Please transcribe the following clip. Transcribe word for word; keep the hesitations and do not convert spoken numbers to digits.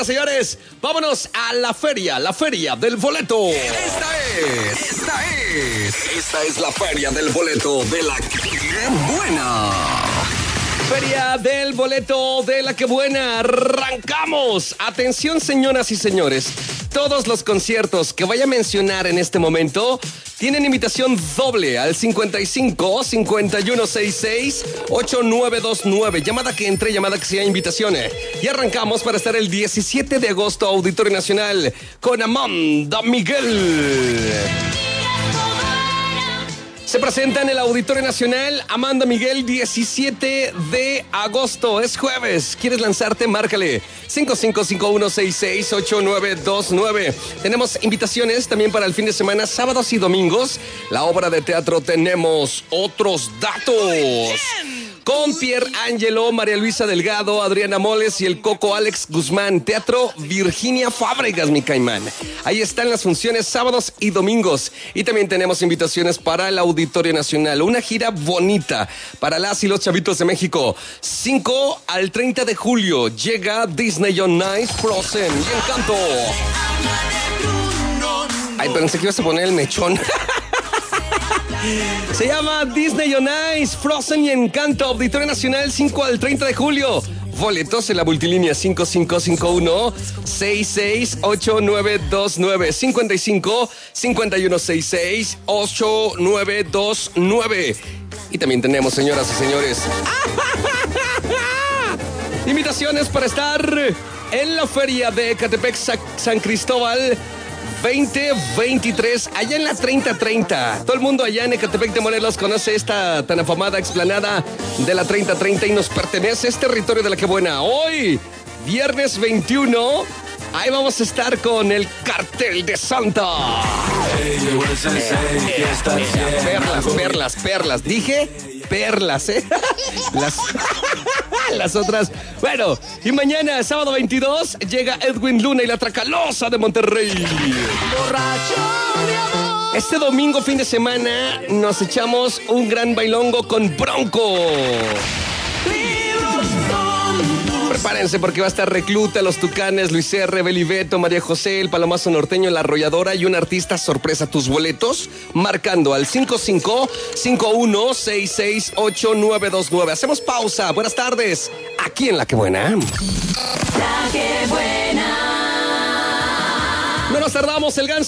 Señores, vámonos a la feria, la feria del boleto. Esta es, esta es, esta es la feria del boleto de la que buena. Feria del boleto de la que buena. Arrancamos. Atención, señoras y señores. Todos los conciertos que vaya a mencionar en este momento tienen invitación doble al cincuenta y cinco, cincuenta y uno sesenta y seis, ochenta y nueve veintinueve. Llamada que entre, llamada que sea invitación. Y arrancamos para estar el diecisiete de agosto, Auditorio Nacional, con Amanda Miguel. Se presenta en el Auditorio Nacional Amanda Miguel, diecisiete de agosto. Es jueves. ¿Quieres lanzarte? Márcale cinco cinco cinco uno seis seis ocho nueve dos nueve. Tenemos invitaciones también para el fin de semana, sábados y domingos. La obra de teatro Tenemos Otros Datos. Con Pier Angelo, María Luisa Delgado, Adriana Moles y el Coco Alex Guzmán. Teatro Virginia Fábregas, mi caimán. Ahí están las funciones sábados y domingos. Y también tenemos invitaciones para el Auditorio Nacional. Una gira bonita para las y los chavitos de México. cinco al treinta de julio llega Disney on Ice, Frozen y Encanto. Ay, pensé que ibas a poner el mechón. Se llama Disney on Ice, Frozen y Encanto. Auditorio Nacional, cinco al treinta de julio. Boletos en la multilínea cinco cinco cinco uno seis seis ocho nueve dos nueve. cincuenta y cinco, cincuenta y uno sesenta y seis, ocho nueve dos nueve. Y también tenemos, señoras y señores, invitaciones para estar en la feria de Ecatepec San Cristóbal veinte veintitrés, allá en la treinta treinta. Todo el mundo allá en Ecatepec de Morelos conoce esta tan afamada explanada de la treinta treinta y nos pertenece, es territorio de la que buena. Hoy, viernes veintiuno, ahí vamos a estar con el Cartel de Santa. Perlas, perlas, perlas. Dije perlas, ¿eh? Las, las otras. Bueno, y mañana, sábado veintidós, llega Edwin Luna y la Tracalosa de Monterrey. Este domingo, fin de semana, nos echamos un gran bailongo con Bronco. Prepárense porque va a estar Recluta, Los Tucanes, Luis R., Beli Beto, María José, el Palomazo Norteño, La Arrolladora y un artista sorpresa. Tus boletos marcando al cinco cinco cinco uno seis seis ocho nueve dos nueve. Hacemos pausa. Buenas tardes. Aquí en La Que Buena. La Que Buena. No nos tardamos, el Ganso.